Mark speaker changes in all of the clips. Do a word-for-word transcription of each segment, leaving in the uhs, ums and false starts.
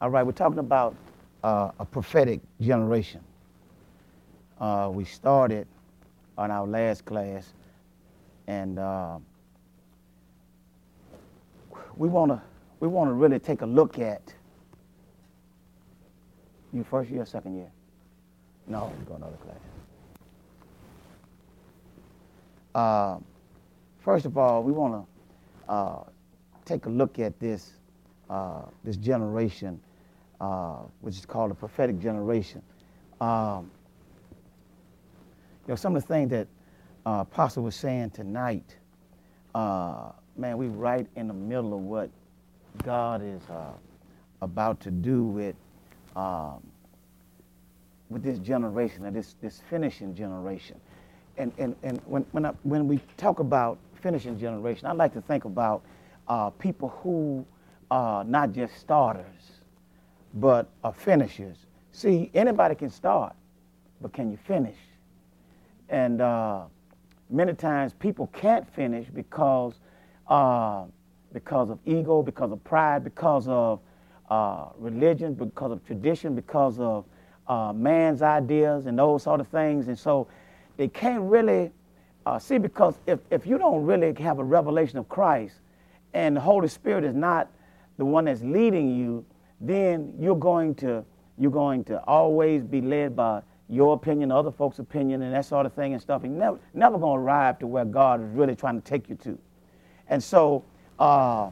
Speaker 1: All right, we're talking about uh, a prophetic generation. Uh, we started on our last class, and uh, we want to we want to really take a look at. You first year, second year? No, we go another class. Uh, first of all, we want to uh, take a look at this uh, this generation, uh, which is called the prophetic generation. Um, you know, some of the things that uh, Apostle was saying tonight, uh, man, we right in the middle of what God is uh, about to do with um, with this generation, and this this finishing generation. And and and when when I, when we talk about finishing generation, I like to think about uh, people who are not just starters, but are finishers. See, anybody can start, but can you finish? And uh, many times people can't finish because uh, because of ego, because of pride, because of uh, religion, because of tradition, because of uh, man's ideas and those sort of things. And so they can't really uh, see, because if, if you don't really have a revelation of Christ and the Holy Spirit is not the one that's leading you, then you're going to you're going to always be led by your opinion, other folks' opinion, and that sort of thing and stuff. And never never going to arrive to where God is really trying to take you to. And so uh,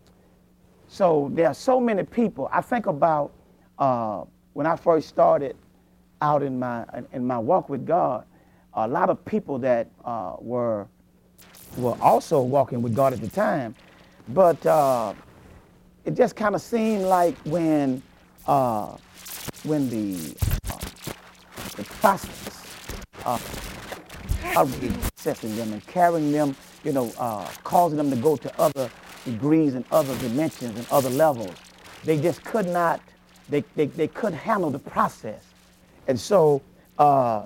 Speaker 1: so there are so many people. I think about uh, when I first started out in my in my walk with God, a lot of people that uh, were were also walking with God at the time, but uh, it just kind of seemed like when uh, when the uh, the process of accessing them and carrying them, you know, uh, causing them to go to other degrees and other dimensions and other levels, they just could not, they they, they couldn't handle the process, and so. Uh,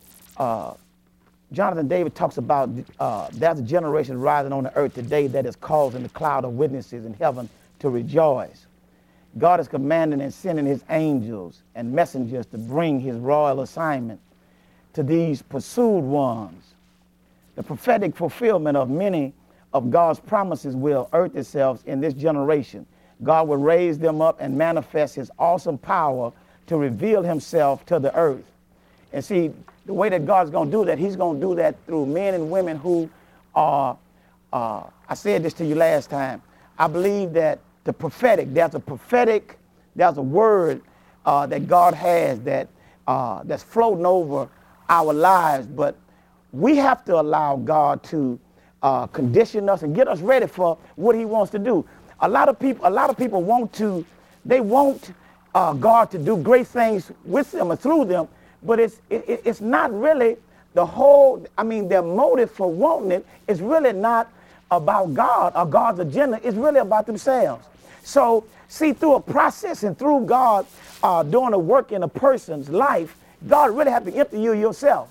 Speaker 1: Uh, Jonathan David talks about uh, there's a generation rising on the earth today that is causing the cloud of witnesses in heaven to rejoice. God is commanding and sending his angels and messengers to bring his royal assignment to these pursued ones. The prophetic fulfillment of many of God's promises will earth itself in this generation. God will raise them up and manifest his awesome power to reveal himself to the earth. And see, the way that God's going to do that, he's going to do that through men and women who are, uh, I said this to you last time, I believe that the prophetic, there's a prophetic, there's a word uh, that God has that uh, that's floating over our lives, but we have to allow God to uh, condition us and get us ready for what he wants to do. A lot of people, a lot of people want to, they want uh, God to do great things with them or through them, but it's it, it's not really the whole, I mean, their motive for wanting it is really not about God or God's agenda. It's really about themselves. So, see, through a process and through God uh, doing a work in a person's life, God really have to empty you yourself.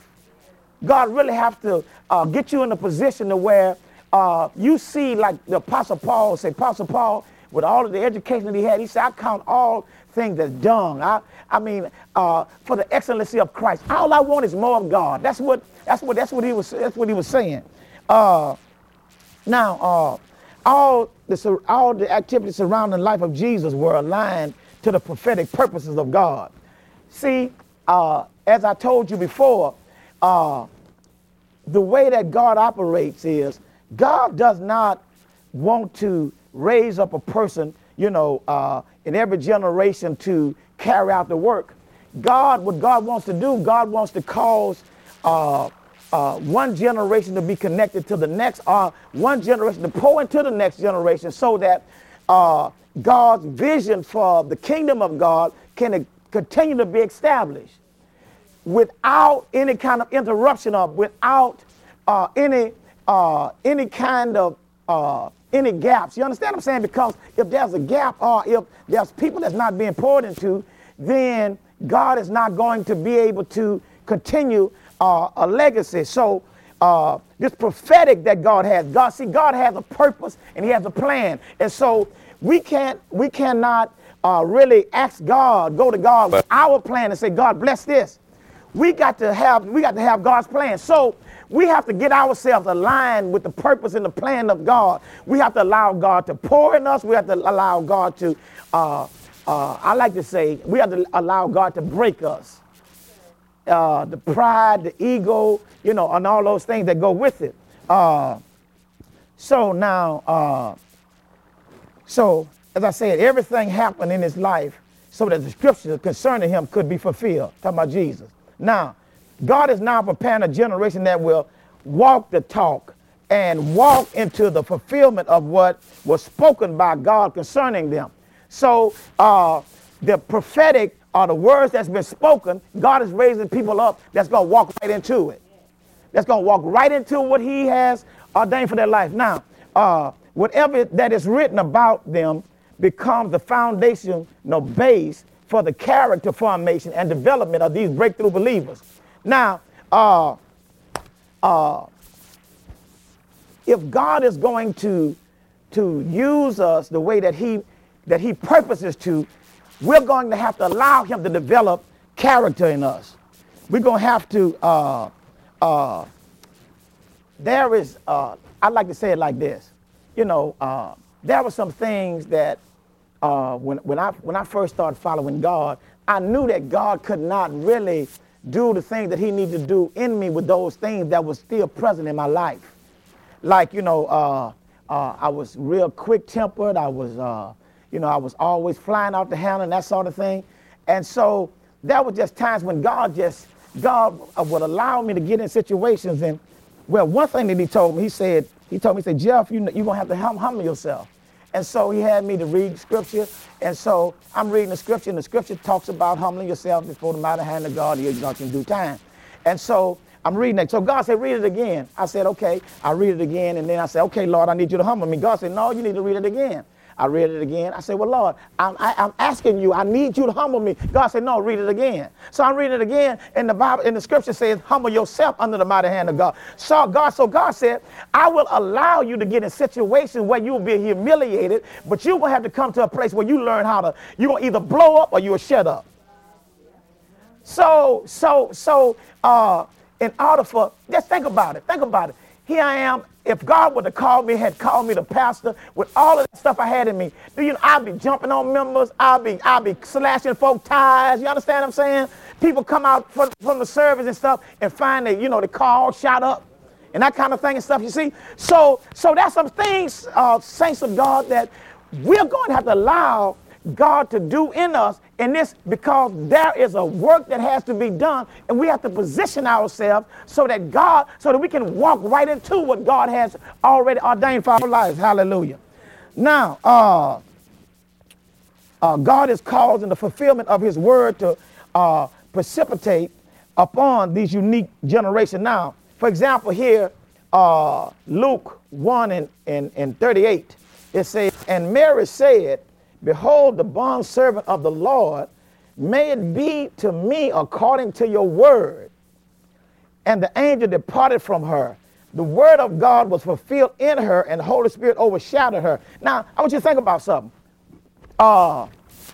Speaker 1: God really have to uh, get you in a position to where uh, you see, like the Apostle Paul said, Apostle Paul, with all of the education that he had, he said, I count all things as dung. I, I mean, uh, for the excellency of Christ. All I want is more of God. That's what. That's what. That's what he was. That's what he was saying. Uh, now, uh, all the all the activities surrounding the life of Jesus were aligned to the prophetic purposes of God. See, uh, as I told you before, uh, the way that God operates is God does not want to raise up a person, you know, uh, in every generation to carry out the work. God, what God wants to do, God wants to cause uh, uh, one generation to be connected to the next, or uh, one generation to pour into the next generation, so that uh, God's vision for the kingdom of God can uh, continue to be established without any kind of interruption, or without uh, any uh, any kind of uh, any gaps. You understand what I'm saying? Because if there's a gap, or if there's people that's not being poured into, then God is not going to be able to continue uh, a legacy. So uh, this prophetic that God has, God, see, God has a purpose and he has a plan. And so we can't, we cannot uh, really ask God, go to God with our plan and say, God, bless this. We got to have, we got to have God's plan. So we have to get ourselves aligned with the purpose and the plan of God. We have to allow God to pour in us. We have to allow God to, uh, uh, I like to say, we have to allow God to break us. Uh, the pride, the ego, you know, and all those things that go with it. Uh, so now, uh, so as I said, everything happened in his life so that the scriptures concerning him could be fulfilled. Talking about Jesus. Now, God is now preparing a generation that will walk the talk and walk into the fulfillment of what was spoken by God concerning them. So uh, the prophetic are the words that's been spoken. God is raising people up that's going to walk right into it. That's going to walk right into what he has ordained for their life. Now, uh, whatever that is written about them becomes the foundation, no base for the character formation and development of these breakthrough believers. Now, uh, uh, if God is going to, to use us the way that he, that he purposes to, we're going to have to allow him to develop character in us. We're going to have to, uh, uh, there is, uh, I'd like to say it like this. You know, uh, there were some things that uh, when, when, I, when I first started following God, I knew that God could not really do the things that he needed to do in me with those things that were still present in my life. Like, you know, uh, uh, I was real quick-tempered. I was... Uh, You know, I was always flying out the handle and that sort of thing. And so there were just times when God just, God would allow me to get in situations. And, well, one thing that he told me, he said, he told me, he said, Jeff, you, you're going to have to hum, humble yourself. And so he had me to read scripture. And so I'm reading the scripture, and the scripture talks about humbling yourself before the mighty hand of God, he'll exalt you in due time. And so I'm reading it. So God said, read it again. I said, okay. I read it again. And then I said, okay, Lord, I need you to humble me. God said, no, you need to read it again. I read it again. I said, well, Lord, I'm, I, I'm asking you. I need you to humble me. God said, no, read it again. So I'm reading it again. And the Bible, and the scripture says, humble yourself under the mighty hand of God. So God, so God said, I will allow you to get in situations where you will be humiliated, but you will have to come to a place where you learn how to, you will either blow up or you will shut up. So, so, so, uh, in order for, just think about it. Think about it. Here I am. If God would have called me, had called me the pastor with all of the stuff I had in me, do you know, I'd be jumping on members. I'd be, I'd be slashing folk ties. You understand what I'm saying? People come out from, from the service and stuff and find that, you know, the car all shot up and that kind of thing and stuff, you see? So, so that's some things, uh, saints of God, that we're going to have to allow God to do in us in this, because there is a work that has to be done, and we have to position ourselves so that God, so that we can walk right into what God has already ordained for our lives. Hallelujah. Now, uh, uh, God is causing the fulfillment of his word to uh, precipitate upon these unique generation. Now, for example, here, uh, Luke one and, and, and thirty-eight, it says, and Mary said, behold, the bondservant of the Lord, may it be to me according to your word. And the angel departed from her. The word of God was fulfilled in her, and the Holy Spirit overshadowed her. Now, I want you to think about something. Uh,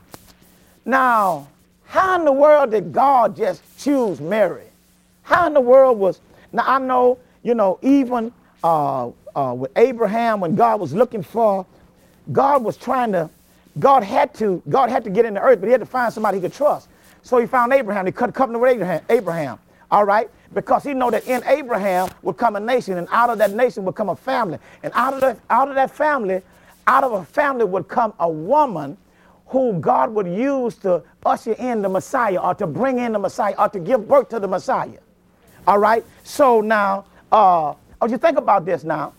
Speaker 1: now, how in the world did God just choose Mary? How in the world was, now I know, you know, even uh, uh, with Abraham, when God was looking for, God was trying to, God had to, God had to get in the earth, but he had to find somebody he could trust. So he found Abraham. He cut covenant with Abraham, Abraham, all right? Because he know that in Abraham would come a nation, and out of that nation would come a family. And out of that, out of that family, out of a family would come a woman who God would use to usher in the Messiah, or to bring in the Messiah, or to give birth to the Messiah. All right? So now, uh, oh, you think about this now.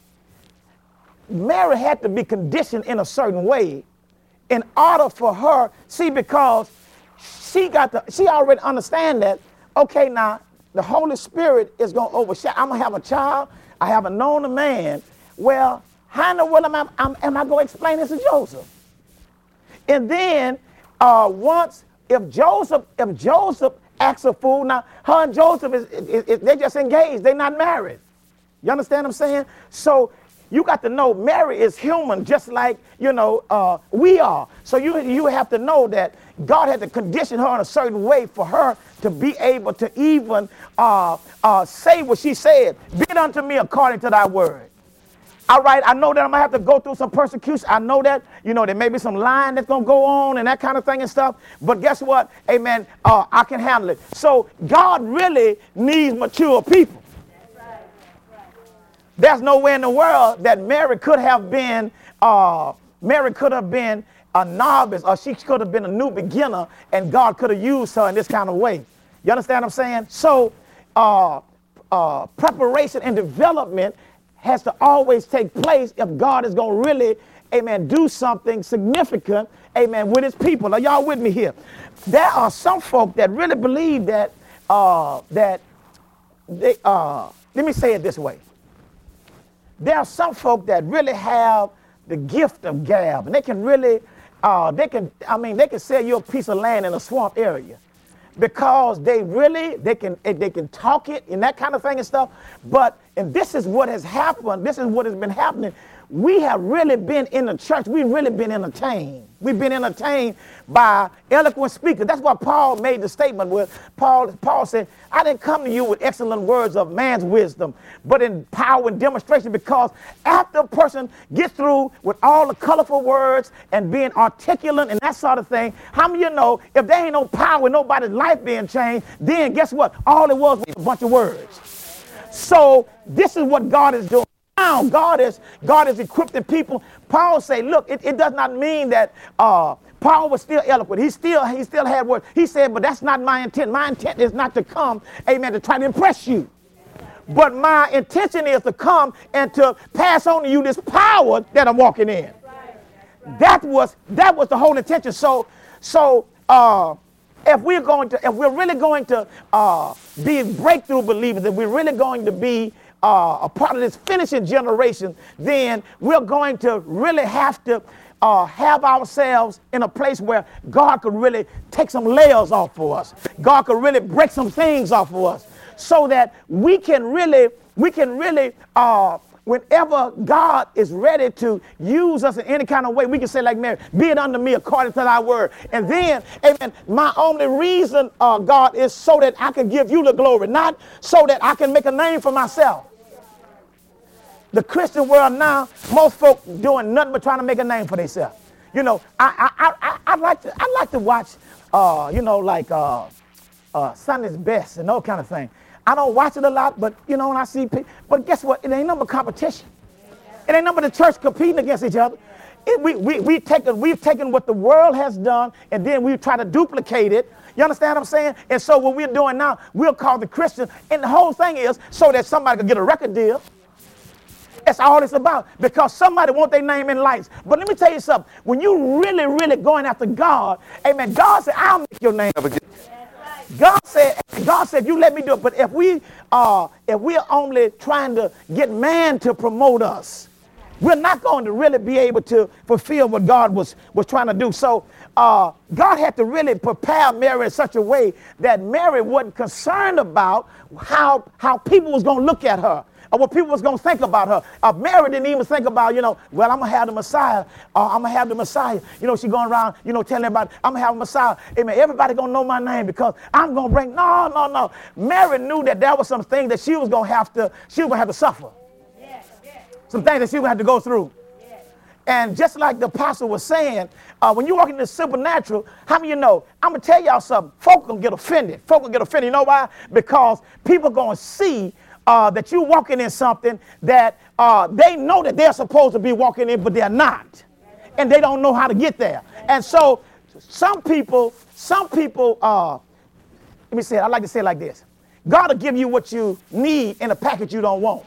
Speaker 1: Mary had to be conditioned in a certain way in order for her, see, because she got the, she already understand that, okay, now, the Holy Spirit is going to overshadow. I'm going to have a child. I haven't known a man. Well, how in the world am I, am, am I going to explain this to Joseph? And then uh, once, if Joseph, if Joseph acts a fool, now her and Joseph, is, is, is they're just engaged. They're not married. You understand what I'm saying? So you got to know Mary is human just like, you know, uh, we are. So you, you have to know that God had to condition her in a certain way for her to be able to even uh, uh, say what she said. Be it unto me according to thy word. All right, I know that I'm going to have to go through some persecution. I know that, you know, there may be some lying that's going to go on and that kind of thing and stuff. But guess what? Amen. Uh, I can handle it. So God really needs mature people. There's nowhere in the world that Mary could have been, uh, Mary could have been a novice, or she could have been a new beginner, and God could have used her in this kind of way. You understand what I'm saying? So uh, uh, preparation and development has to always take place if God is going to really, amen, do something significant, amen, with his people. Are y'all with me here? There are some folk that really believe that, uh, that they, uh, let me say it this way. There are some folk that really have the gift of gab, and they can really, uh, they can, I mean, they can sell you a piece of land in a swamp area because they really, they can, they can talk it and that kind of thing and stuff. But, and this is what has happened, this is what has been happening. We have really been in the church, we've really been entertained. We've been entertained by eloquent speakers. That's why Paul made the statement where Paul, Paul said, I didn't come to you with excellent words of man's wisdom, but in power and demonstration, because after a person gets through with all the colorful words and being articulate and that sort of thing, how many of you know if there ain't no power, nobody's life being changed, then guess what? All it was was a bunch of words. So this is what God is doing. Now God is God is equipping people. Paul say, look, it, it does not mean that uh, Paul was still eloquent. He still he still had words. He said, but that's not my intent. My intent is not to come, amen, to try to impress you. But my intention is to come and to pass on to you this power that I'm walking in. That was that was the whole intention. So so uh, if we're going to if we're really going to uh, be breakthrough believers, if we're really going to be Uh, a part of this finishing generation, then we're going to really have to uh, have ourselves in a place where God could really take some layers off for us. God could really break some things off for us so that we can really, we can really, uh, whenever God is ready to use us in any kind of way, we can say like Mary, be it unto me according to thy word. And then, amen, my only reason, uh, God, is so that I can give you the glory, not so that I can make a name for myself. The Christian world now, most folk doing nothing but trying to make a name for themselves. You know, I I I I like to I like to watch, uh, you know, like uh, uh, Sunday's Best and those kind of thing. I don't watch it a lot, but you know, when I see people, but guess what? It ain't nothing but competition. It ain't nothing but the church competing against each other. It, we we we taken we've taken what the world has done, and then we try to duplicate it. You understand what I'm saying? And so what we're doing now, we'll call the Christian, and the whole thing is so that somebody can get a record deal. That's all it's about, because somebody want their name in lights. But let me tell you something. When you really, really going after God, amen, God said, I'll make your name up again. God said, God said, you let me do it. But if we are, if we're only trying to get man to promote us, we're not going to really be able to fulfill what God was, was trying to do. So uh, God had to really prepare Mary in such a way that Mary wasn't concerned about how, how people was going to look at her. Or what people was going to think about her. Uh, Mary didn't even think about, you know, well, I'm going to have the Messiah. Uh, I'm going to have the Messiah. You know, she going around, you know, telling everybody, I'm going to have a Messiah. Amen. Everybody going to know my name because I'm going to bring, no, no, no. Mary knew that there was some things that she was going to have to, she was going to have to suffer. Yeah, yeah. Some things that she would have to go through. Yeah. And just like the apostle was saying, uh, when you walk in the supernatural, how many of you know, I'm going to tell y'all something, folk going to get offended. Folk going to get offended. You know why? Because people going to see Uh, that you're walking in something that uh, they know that they're supposed to be walking in, but they're not. And they don't know how to get there. And so some people, some people, uh, let me say it, I like to say it like this. God will give you what you need in a package you don't want.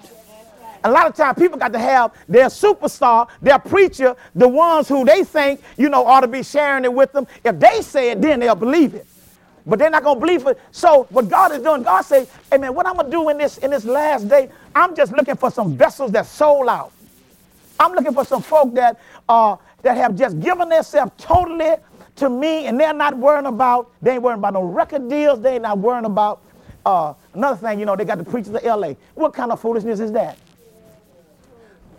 Speaker 1: A lot of times people got to have their superstar, their preacher, the ones who they think, you know, ought to be sharing it with them. If they say it, then they'll believe it. But they're not going to believe it. So what God is doing, God say, hey man, what I'm going to do in this in this last day, I'm just looking for some vessels that sold out. I'm looking for some folk that uh, that have just given themselves totally to me, and they're not worrying about, they ain't worrying about no record deals. They ain't not worrying about uh, another thing, you know, they got the preachers of L A. What kind of foolishness is that?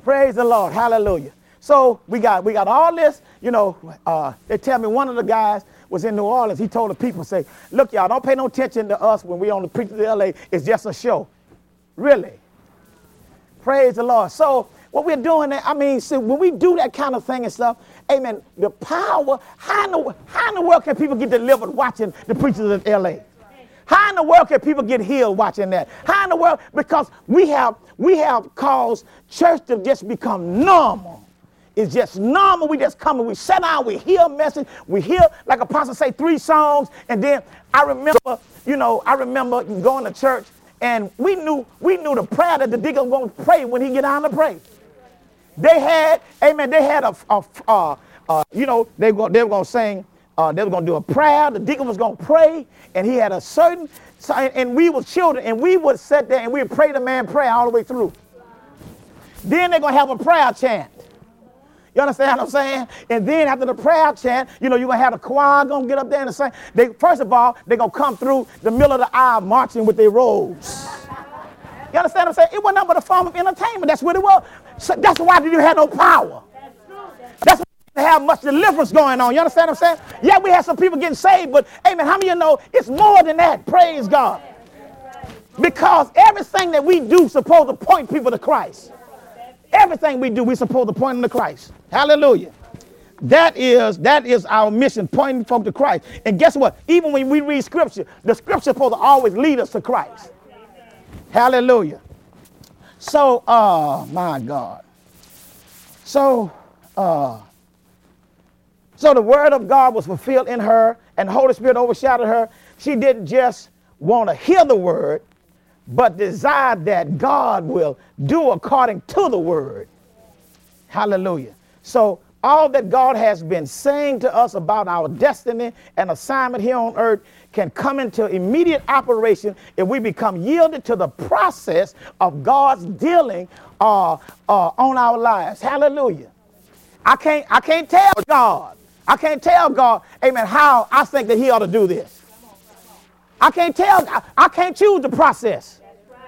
Speaker 1: Praise the Lord. Hallelujah. So we got we got all this, you know, uh, they tell me one of the guys was in New Orleans. He told the people, say, look, y'all, don't pay no attention to us when we on the preach to L A. It's just a show. Really? Praise the Lord. So what we're doing, I mean, see, when we do that kind of thing and stuff, amen, the power, how in the, how in the world can people get delivered watching the preachers of L A? How in the world can people get healed watching that? How in the world? Because we have we have caused church to just become normal. It's just normal. We just come and we sit down, we hear a message, we hear, like Apostle say, three songs, and then I remember, you know, I remember going to church, and we knew we knew the prayer that the deacon was going to pray when he get down to pray. They had, amen, they had a, a uh, uh, you know, they were, they were going to sing, uh, they were going to do a prayer, the deacon was going to pray, and he had a certain, and we were children, and we would sit there and we would pray the man prayer all the way through. Then they're going to have a prayer chant. You understand what I'm saying? And then after the prayer chant, you know, you're going to have the choir going to get up there and sing. They, first of all, they're going to come through the middle of the aisle marching with their robes. You understand what I'm saying? It wasn't nothing but a form of entertainment. That's what it was. So that's why they didn't have no power. That's why they didn't have much deliverance going on. You understand what I'm saying? Yeah, we had some people getting saved, but, amen, how many of you know it's more than that? Praise God. Because everything that we do is supposed to point people to Christ. Everything we do, we're supposed to point them to Christ. Hallelujah. That is, that is our mission, pointing folk to Christ. And guess what? Even when we read scripture, the scripture is supposed to always lead us to Christ. Hallelujah. So, uh, my God. So, uh, so the word of God was fulfilled in her, and the Holy Spirit overshadowed her. She didn't just want to hear the word, but desired that God will do according to the word. Hallelujah. So all that God has been saying to us about our destiny and assignment here on earth can come into immediate operation if we become yielded to the process of God's dealing uh, uh, on our lives. Hallelujah. I can't, I can't tell God. I can't tell God, amen, how I think that he ought to do this. I can't tell, I, I can't choose the process.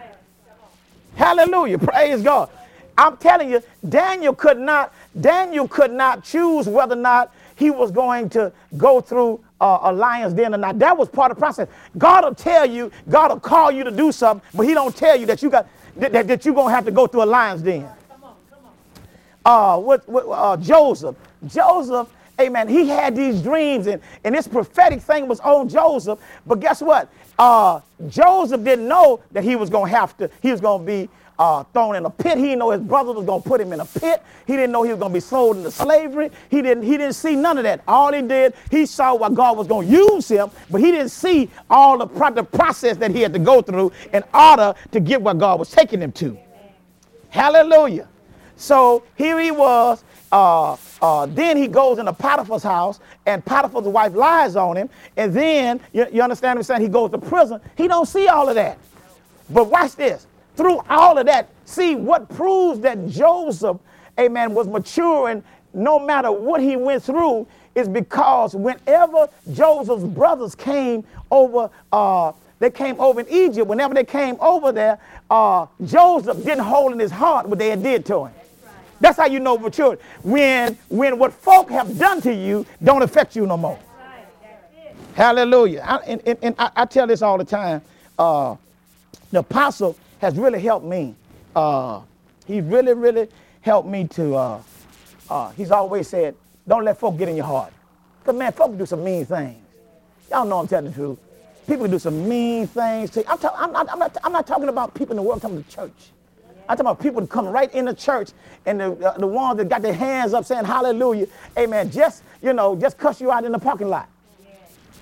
Speaker 1: Hallelujah. Praise God. I'm telling you, Daniel could not, Daniel could not choose whether or not he was going to go through uh, a lion's den or not. That was part of the process. God will tell you, God will call you to do something, but he don't tell you that you got that, that, that you're going to have to go through a lion's den. Come on, come on. Uh, what, what, uh, Joseph, Joseph, amen, he had these dreams, and, and this prophetic thing was on Joseph. But guess what? Uh, Joseph didn't know that he was going to have to, he was going to be uh, thrown in a pit. He didn't know his brother was going to put him in a pit. He didn't know he was going to be sold into slavery. He didn't, he didn't see none of that. All he did, he saw what God was going to use him, but he didn't see all the, pro- the process that he had to go through in order to get what God was taking him to. Hallelujah. So here he was. Uh, uh, then he goes into Potiphar's house, and Potiphar's wife lies on him. And then, you, you understand what I'm saying? He goes to prison. He don't see all of that. But watch this. Through all of that, see what proves that Joseph, amen, was maturing no matter what he went through is because whenever Joseph's brothers came over, uh, they came over in Egypt, whenever they came over there, uh, Joseph didn't hold in his heart what they had did to him. That's how you know maturity. When, when what folk have done to you don't affect you no more. Hallelujah. I, and and, and I, I tell this all the time. Uh, the apostle has really helped me. Uh, he really, really helped me to, uh, uh, he's always said, don't let folk get in your heart. Because, man, folk do some mean things. Y'all know I'm telling the truth. People do some mean things. To you. I'm, ta- I'm, not, I'm, not, I'm not talking about people in the world. I'm talking about the church. I'm talking about people that come right in the church, and the, uh, the ones that got their hands up saying hallelujah, amen, just, you know, just cuss you out in the parking lot. Yeah.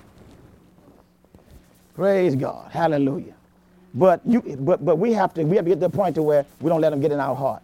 Speaker 1: Praise God, hallelujah. But you, but but we have to we have to get to the point to where we don't let them get in our heart.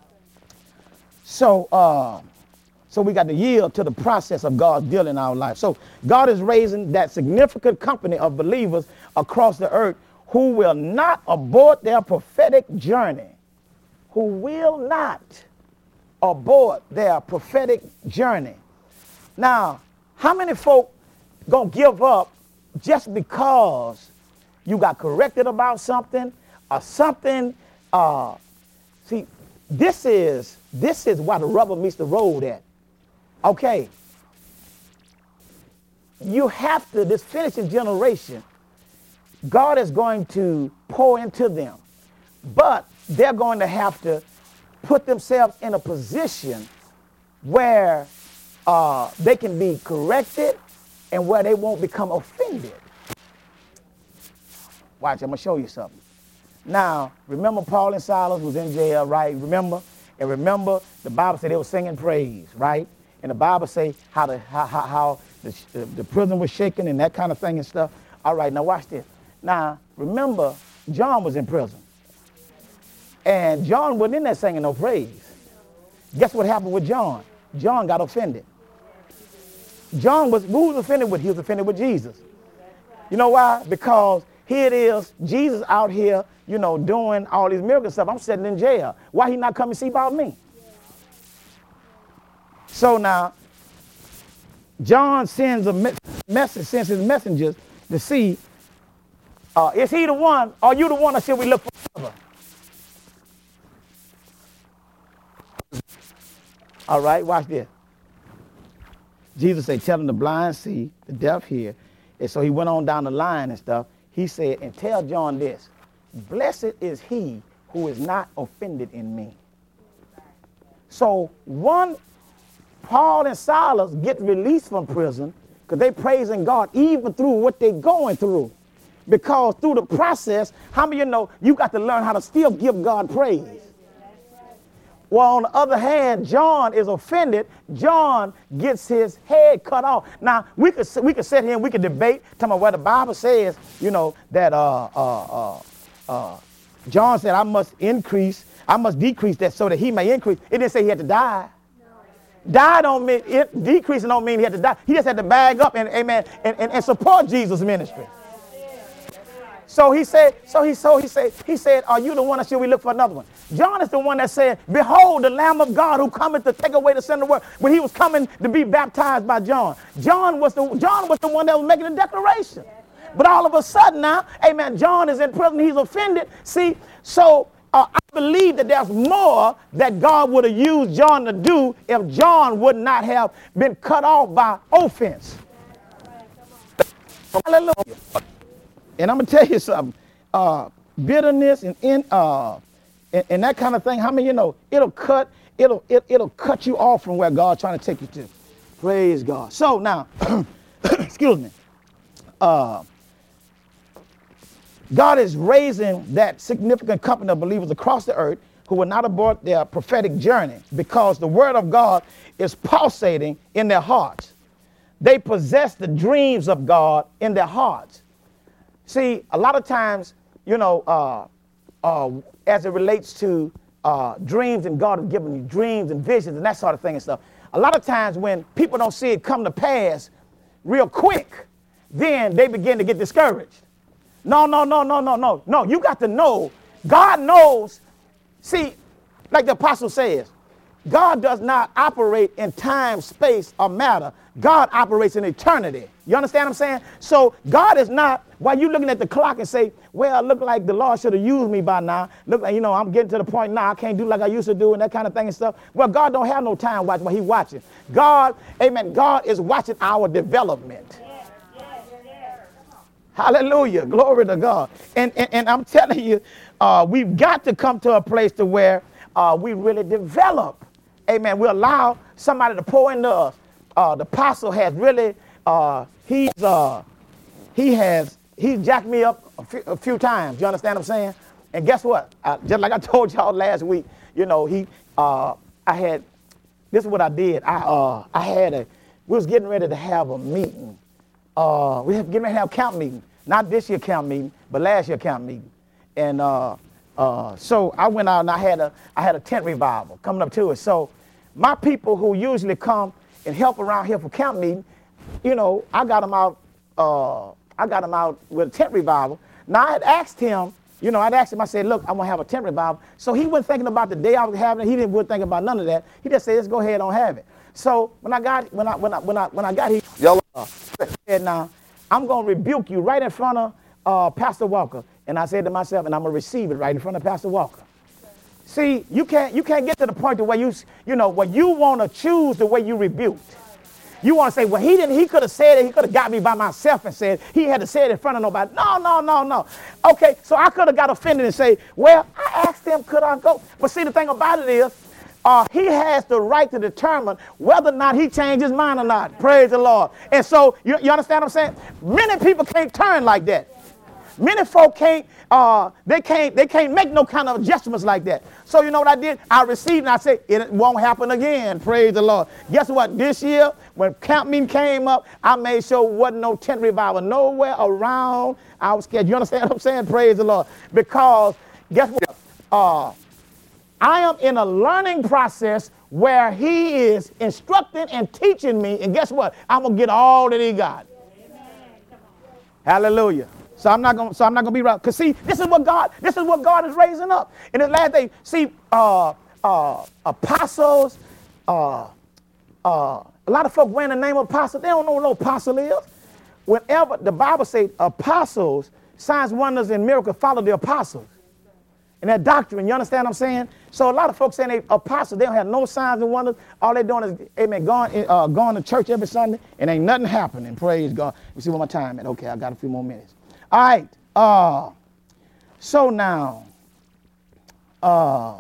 Speaker 1: So uh, so we got to yield to the process of God's deal in our life. So God is raising that significant company of believers across the earth who will not abort their prophetic journey. Who will not abort their prophetic journey. Now, how many folk gonna give up just because you got corrected about something or something? Uh, see, this is, this is why the rubber meets the road at. Okay. You have to, this finishing generation, God is going to pour into them, but they're going to have to put themselves in a position where uh, they can be corrected and where they won't become offended. Watch, I'm going to show you something. Now, remember Paul and Silas was in jail, right? Remember? And remember, the Bible said they were singing praise, right? And the Bible say how the, how, how, how the, the, the prison was shaking and that kind of thing and stuff. All right, now watch this. Now, remember, John was in prison. And John wasn't in there singing no praise. Guess what happened with John? John got offended. John was, who was offended with? He was offended with Jesus. You know why? Because here it is, Jesus out here, you know, doing all these miracle stuff. I'm sitting in jail. Why he not come and see about me? So now, John sends a me- message, sends his messengers to see, uh, is he the one, are you the one, or should we look for another? All right, watch this. Jesus said, tell them the blind see, the deaf hear. And so he went on down the line and stuff. He said, and tell John this, blessed is he who is not offended in me. So one, Paul and Silas get released from prison because they praising God even through what they're going through. Because through the process, how many of you know you got to learn how to still give God praise? Well, on the other hand, John is offended. John gets his head cut off. Now, we could we could sit here and we could debate, talking about what the Bible says, you know, that uh, uh, uh, uh, John said, I must increase, I must decrease that so that he may increase. It didn't say he had to die. Die don't mean, it, decreasing don't mean he had to die. He just had to bag up and, amen, and, and, and support Jesus' ministry. So he said, so he so he said, he said, are you the one, or should we look for another one? John is the one that said, behold, the Lamb of God who cometh to take away the sin of the world. When he was coming to be baptized by John, John was the John was the one that was making the declaration. But all of a sudden now, amen, John is in prison. He's offended. See, so uh, I believe that there's more that God would have used John to do if John would not have been cut off by offense. Hallelujah. And I'm going to tell you something, uh, bitterness and, in, uh, and, and that kind of thing, how many of you know, it'll cut, it'll, it, it'll cut you off from where God's trying to take you to. Praise God. So now, excuse me, uh, God is raising that significant company of believers across the earth who will not abort their prophetic journey because the word of God is pulsating in their hearts. They possess the dreams of God in their hearts. See, a lot of times, you know, uh, uh, as it relates to uh, dreams, and God has given you dreams and visions and that sort of thing and stuff, a lot of times when people don't see it come to pass real quick, then they begin to get discouraged. No, no, no, no, no, no, no. You got to know, God knows. See, like the apostle says, God does not operate in time, space, or matter. God operates in eternity. You understand what I'm saying? So God is not, while you looking at the clock and say, well, look like the Lord should have used me by now. Look like, you know, I'm getting to the point now I can't do like I used to do and that kind of thing and stuff. Well, God don't have no time watch while he's watching. God, amen, God is watching our development. Yes, yes, yes. Hallelujah. Glory to God. And, and, and I'm telling you, uh, we've got to come to a place to where uh, we really develop. Amen. We allow somebody to pour into us. Uh, the apostle has really, uh, he's, uh, he has, he's jacked me up a few, a few times. You understand what I'm saying? And guess what? I, just like I told y'all last week, you know, he, uh, I had, this is what I did. I, uh, I had a, we was getting ready to have a meeting. Uh, we were getting ready to have a camp meeting. Not this year camp meeting, but last year camp meeting. And uh, uh, so I went out and I had a, I had a tent revival coming up to it. So my people who usually come and help around here for camp meeting, you know, I got them out, uh, I got them out with a tent revival. Now I had asked him, you know, I'd asked him, I said, look, I'm gonna have a tent revival. So he wasn't thinking about the day I was having it. He didn't wasn't thinking about none of that. He just said, let's go ahead and have it. So when I got, when I, when I, when I, when I got here, y'all uh, said, now I'm gonna rebuke you right in front of uh, Pastor Walker. And I said to myself, and I'm gonna receive it right in front of Pastor Walker. See, you can't you can't get to the point to where you you know where you want to choose the way you rebuked. You want to say, well, he didn't. He could have said it. He could have got me by myself and said he had to say it in front of nobody. No, no, no, no. Okay, so I could have got offended and say, well, I asked him, could I go? But see, the thing about it is, uh, he has the right to determine whether or not he changed his mind or not. Praise the Lord. And so you, you understand what I'm saying? Many people can't turn like that. Many folk can't, uh, they can't, they can't make no kind of adjustments like that. So you know what I did? I received and I said, it won't happen again. Praise the Lord. Guess what? This year, when camp meeting came up, I made sure there wasn't no tent revival nowhere around our schedule. You understand what I'm saying? Praise the Lord. Because guess what? Uh, I am in a learning process where he is instructing and teaching me. And guess what? I'm going to get all that he got. Amen. Hallelujah. So I'm not gonna. So I'm not gonna be right. Cause see, this is what God. This is what God is raising up. In the last day, see, uh, uh, apostles. Uh, uh, a lot of folk wearing the name of apostle. They don't know what no apostle is. Whenever the Bible says apostles, signs, wonders, and miracles follow the apostles. And that doctrine. You understand what I'm saying? So a lot of folks saying they apostles. They don't have no signs and wonders. All they doing is, amen, going, uh, going to church every Sunday, and ain't nothing happening. Praise God. You see what my time is? Okay, I got a few more minutes. All right, uh, so now, uh,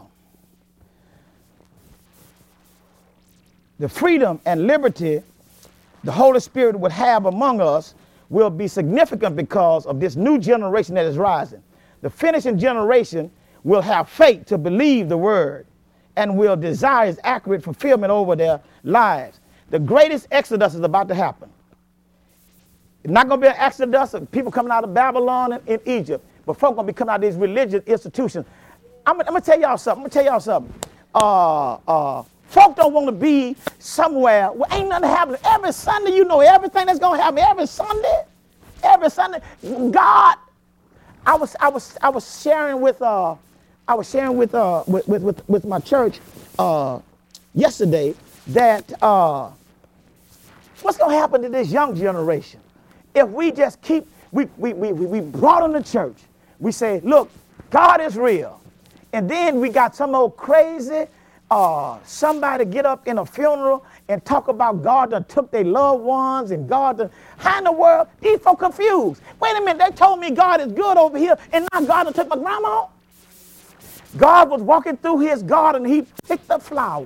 Speaker 1: the freedom and liberty the Holy Spirit would have among us will be significant because of this new generation that is rising. The finishing generation will have faith to believe the word and will desire its accurate fulfillment over their lives. The greatest exodus is about to happen. It's not going to be an exodus of people coming out of Babylon and in Egypt, but folk going to be coming out of these religious institutions. I'm, I'm going to tell y'all something. I'm going to tell y'all something. Uh, uh, folk don't want to be somewhere where ain't nothing happening. Every Sunday, you know everything that's going to happen. Every Sunday, every Sunday, God. I was, I was, I was sharing with, uh, I was sharing with, uh, with, with, with, with my church uh, yesterday that uh, what's going to happen to this young generation? If we just keep, we, we, we, we brought them to church. We say, look, God is real. And then we got some old crazy, uh, somebody get up in a funeral and talk about God that took their loved ones and God that, how in the world? These folk confused. Wait a minute, they told me God is good over here and now God that took my grandma. God was walking through his garden and he picked a flower.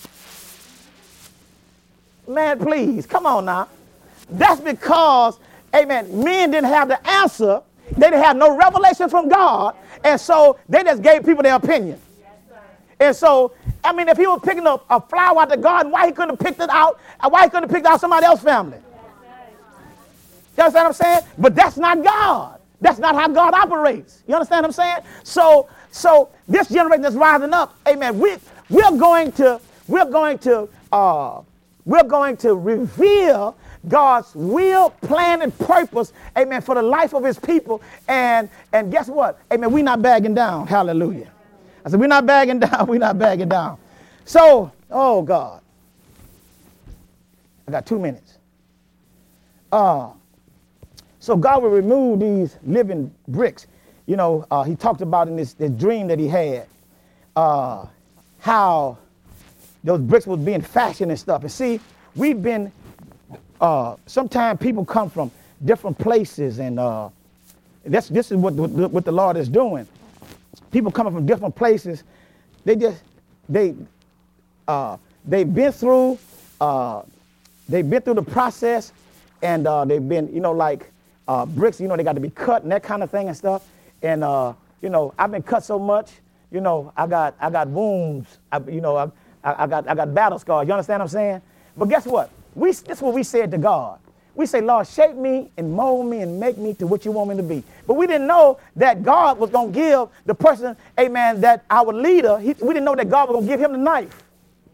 Speaker 1: Man, please, come on now. That's because, amen, men didn't have the answer. They didn't have no revelation from God. And so they just gave people their opinion. Yes, and so, I mean, if he was picking up a flower out the garden, why he couldn't have picked it out? Why he couldn't have picked out somebody else's family? You understand what I'm saying? But that's not God. That's not how God operates. You understand what I'm saying? So, so this generation that's rising up, amen, we, we're going to, we're going to, uh, we're going to reveal God's will, plan, and purpose, amen, for the life of his people. And, and guess what? Amen, we're not bagging down. Hallelujah. I said, we're not bagging down. We're not bagging down. So, oh, God. I got two minutes. Uh, so God will remove these living bricks. You know, uh, he talked about in this, this dream that he had, uh, how those bricks was being fashioned and stuff. And see, we've been, uh, sometimes people come from different places, and uh, that's, this is what, what, what the Lord is doing. People coming from different places, they just, they, uh, they've been through, uh, they've been through the process, and uh, they've been, you know, like uh, bricks, you know, they got to be cut and that kind of thing and stuff. And, uh, you know, I've been cut so much, you know, I got, I got wounds, I, you know, I, I got, I got battle scars. You understand what I'm saying? But guess what? We, this is what we said to God. We say, Lord, shape me and mold me and make me to what you want me to be. But we didn't know that God was going to give the person, amen, that our leader, he, we didn't know that God was going to give him the knife.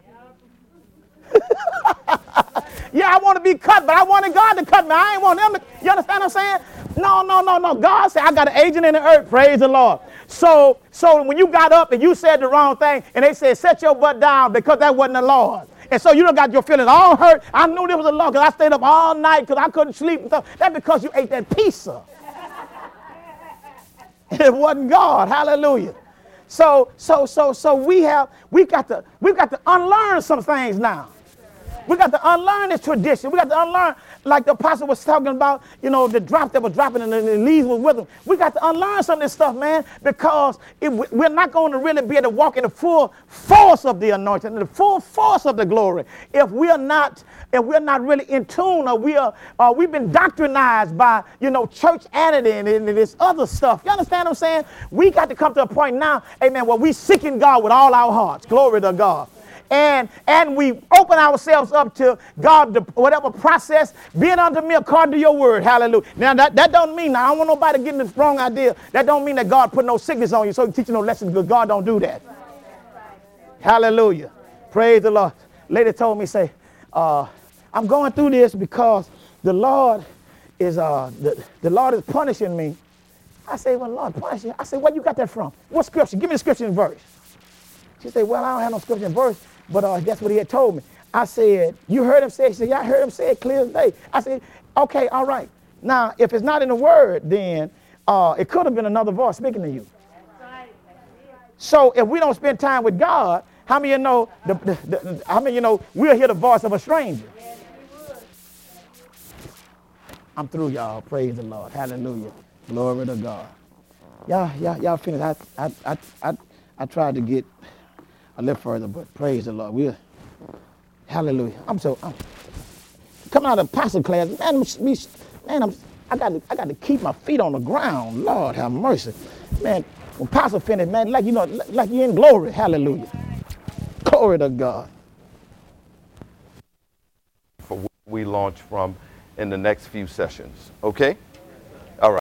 Speaker 1: Yeah, I want to be cut, but I wanted God to cut me. I ain't want him to, you understand what I'm saying? No, no, no, no. God said, I got an agent in the earth. Praise the Lord. So, so when you got up and you said the wrong thing, and they said, set your butt down because that wasn't the Lord. And so you done got your feelings all hurt. I knew there was a Lord because I stayed up all night because I couldn't sleep and stuff. That's because you ate that pizza. It wasn't God. Hallelujah. So, so, so, so we have, we got to, we got to unlearn some things now. We got to unlearn this tradition. We got to unlearn, like the apostle was talking about, you know, the drop that was dropping and the, the leaves were with them. We got to unlearn some of this stuff, man, because it, we're not going to really be able to walk in the full force of the anointing, the full force of the glory, if we're not, if we're not really in tune, or we are, uh, we've been doctrinized by, you know, churchianity and, and this other stuff. You understand what I'm saying? We got to come to a point now, amen, where we seeking God with all our hearts. Glory to God. And and we open ourselves up to God, the, whatever process, be it unto me according to your word. Hallelujah. Now, that, that don't mean, now, I don't want nobody getting the wrong idea. That don't mean that God put no sickness on you, so he teach you no lessons, because God don't do that. Hallelujah. Praise the Lord. Lady told me, say, uh, I'm going through this because the Lord is uh, the, the Lord is punishing me. I say, well, Lord, punish you. I say, where you got that from? What scripture? Give me the scripture and verse. She said, well, I don't have no scripture and verse. But uh, that's what he had told me. I said, you heard him say it? She said, yeah, I heard him say it clear as day. I said, okay, all right. Now, if it's not in the word, then uh, it could have been another voice speaking to you. So if we don't spend time with God, how many of you know, the, the, the, how many of you know we'll hear the voice of a stranger? I'm through, y'all. Praise the Lord. Hallelujah. Glory to God. Y'all, y'all, y'all finished. I, I, I, I, I tried to get a little further, but praise the Lord. We're, hallelujah. I'm so, I'm coming out of apostle class, man, me, man, I'm, I got to, I got to keep my feet on the ground. Lord have mercy. Man, when apostle finished, man, like, you know, like you're in glory. Hallelujah. Glory to God.
Speaker 2: For we launch from in the next few sessions, okay?